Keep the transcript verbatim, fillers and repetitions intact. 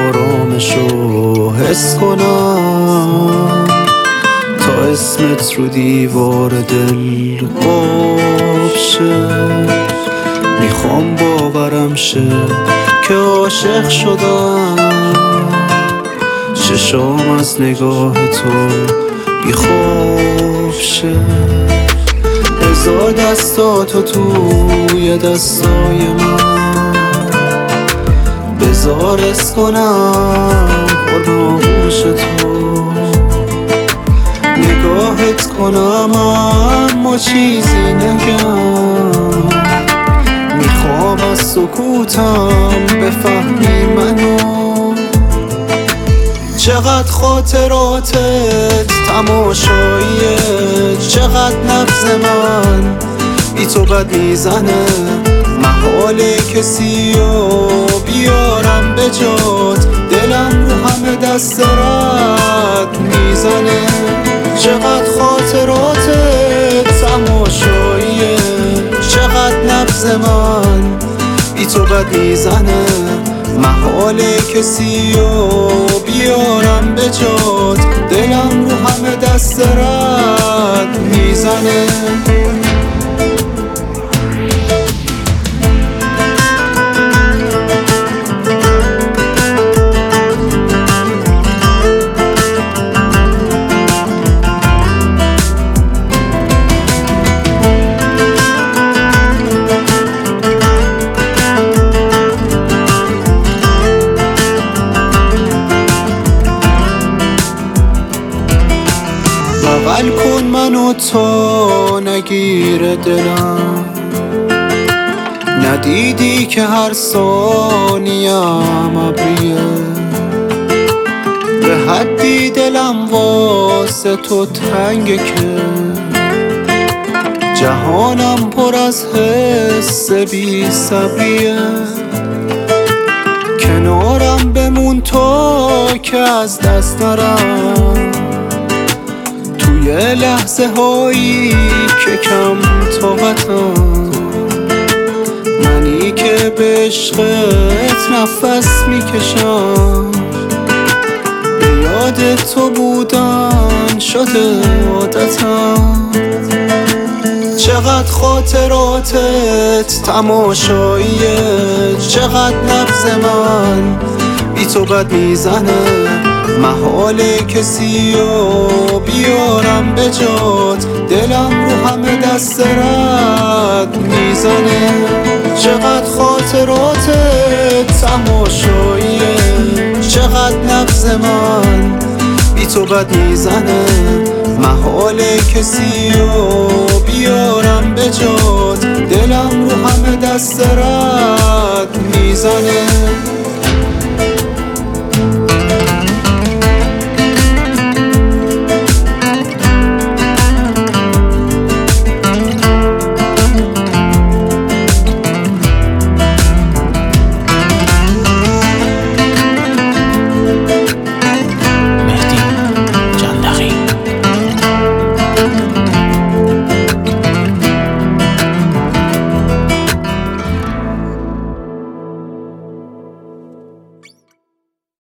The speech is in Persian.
آرامشو حس کنم تا اسمت رو دیوار دل قاب شه. میخوام باورم شه که عاشق شدم، چشام از نگاه تو بیخواب شه. بذار دستاتو توی دستای من، بذار اس کنم خودآغوش تو. نگاهت کنم اما چیزی نگم، میخوام از سکوتم بفهمی منو. چقدر خاطراتت تماشاییه، چقدر نبض من بی تو بد میزنه. محاله کسی رو بیارم به جات، دلم رو همه دست رد میزنه. چقدر خاطراتت تماشاییه، چقدر نبض من بی تو بد میزنه. محاله کسی رو بیارم به جات، دلم رو همه دست رد میزنه. بغل کن منو تا نگیر دلم، ندیدی که هر ثانیم ابریه. به حدی دلم واسه تو تنگه که جهانم پر از حس بی صبریه. کنارم بمون تا که از دست نرم، یه لحظه هایی که کم طاقتم. منی که به عشقت نفس میکشم، به یاد تو بودن شده عادتم. چقدر خاطراتت تماشاییه، چقدر نبض من بی تو بد میزنه. محاله کسی رو بیارم به جات، دلم رو همه دست رد میزنه. چقدر خاطراتت تماشاییه، چقدر نبض من بی تو بد میزنه. محاله کسی رو بیارم به جات، دلم رو همه دست رد میزنه.